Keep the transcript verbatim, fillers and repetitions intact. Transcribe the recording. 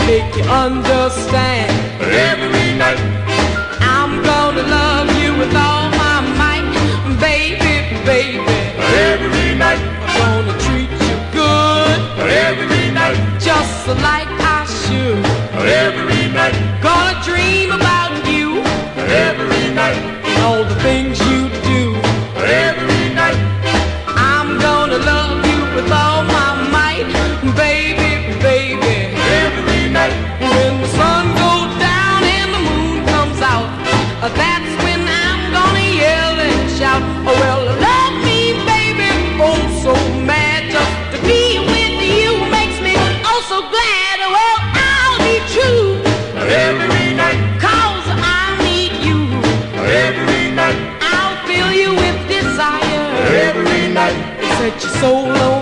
make you understand. Every night, I'm gonna love you with all my might, baby, baby. every night, I'm gonna treat you good, every night, just like I should. every night, Gonna dream about you every night, and all the things you do. every night, I'm gonna love you with all my might, baby, baby. every night, When the sun goes down and the moon comes out, uh, that's when I'm gonna yell and shout, oh well, love me, baby, oh so mad. Just to be with you makes me oh so glad. Well, I'll be true, every night, 'cause I need you. every night, I'll fill you with desire, every night, set your soul on